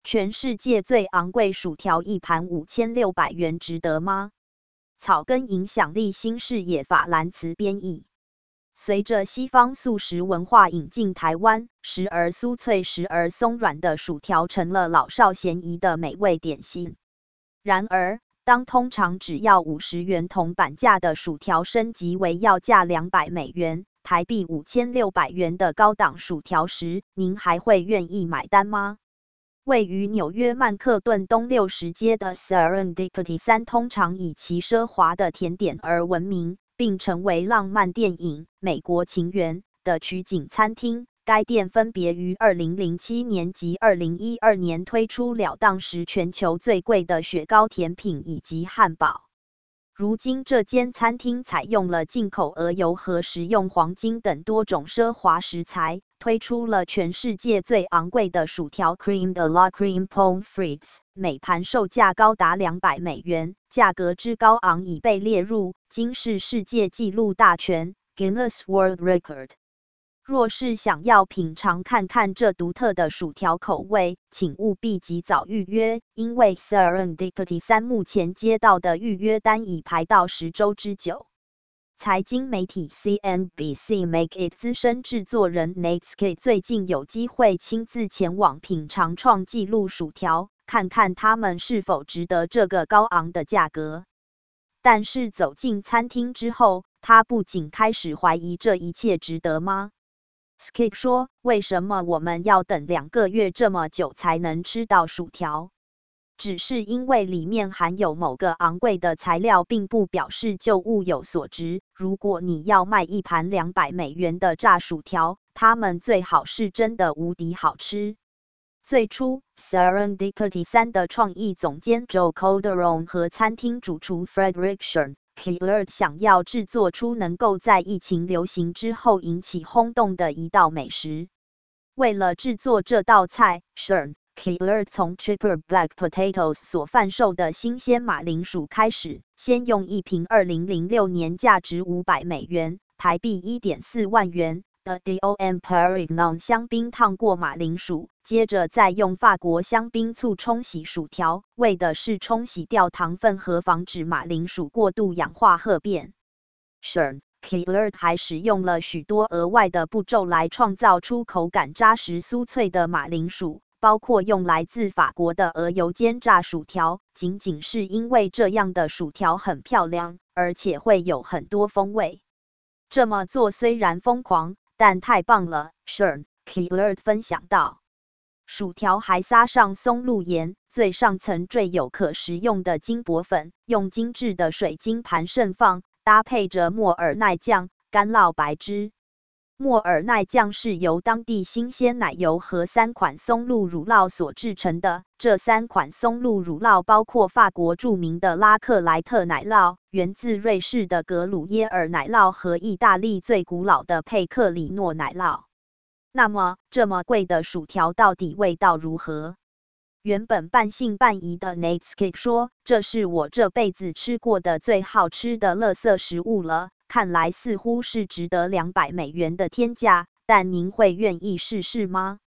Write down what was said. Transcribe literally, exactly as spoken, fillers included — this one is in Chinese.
全世界最昂贵薯条一盘五千六百元，值得吗？草根影响力新视野法兰茨编译。随着西方速食文化引进台湾，时而酥脆时而松软的薯条成了老少咸宜的美味点心。然而，当通常只要五十元铜板价的薯条升级为要价两百美元，台币五千六百元的高档薯条时，您还会愿意买单吗？位于纽约曼克顿东六十街的 Serendipity 三通常以其奢华的甜点而闻名，并成为浪漫电影《美国情缘》的取景餐厅。该店分别于二零零七年及二零一二年推出了当时全球最贵的雪糕甜品以及汉堡。如今这间餐厅采用了进口鹅油和食用黄金等多种奢华食材，推出了全世界最昂贵的薯条 Cream de la Creme Pommes Frites， 每盘售价高达两百美元，价格之高昂已被列入金氏世界纪录大全 Guinness World Record。若是想要品尝看看这独特的薯条口味，请务必及早预约，因为 Serendipity 三目前接到的预约单已排到十周之久。财经媒体 C N B C Make It 资深制作人 Nate Skate 最近有机会亲自前往品尝创纪录薯条，看看他们是否值得这个高昂的价格。但是走进餐厅之后，他不仅开始怀疑这一切值得吗？Skip 说：“为什么我们要等两个月这么久才能吃到薯条？只是因为里面含有某个昂贵的材料，并不表示就物有所值。如果你要卖一盘两百美元的炸薯条，它们最好是真的无敌好吃。”最初 ，Serendipity 三的创意总监 Joe Calderon 和餐厅主厨 Frederick Shern。Killard 想要制作出能够在疫情流行之后引起轰动的一道美食。为了制作这道菜 ，Shern、Killard 从 Chipper Black Potatoes 所贩售的新鲜马铃薯开始，先用一瓶二零零六年价值五百美元（台币 一点四万元）的 Dom Perignon 香槟烫过马铃薯，接着再用法国香槟醋冲洗薯条，为的是冲洗掉糖分和防止马铃薯过度氧化褐变。Shern、Killard 还使用了许多额外的步骤来创造出口感扎实酥脆的马铃薯，包括用来自法国的鹅油煎炸薯条，仅仅是因为这样的薯条很漂亮，而且会有很多风味。这么做虽然疯狂，但太棒了 ，Shern、Killard 分享道。薯条还撒上松露盐，最上层缀有可食用的金箔粉，用精致的水晶盘盛放，搭配着莫尔奈酱、干酪白汁。莫尔奈酱是由当地新鲜奶油和三款松露乳酪所制成的。这三款松露乳酪包括法国著名的拉克莱特奶酪、源自瑞士的格鲁耶尔奶酪和意大利最古老的佩克里诺奶酪。那么，这么贵的薯条到底味道如何？原本半信半疑的 Nate Skip 说：“这是我这辈子吃过的最好吃的垃圾食物了。看来似乎是值得两百美元的天价，但您会愿意试试吗？”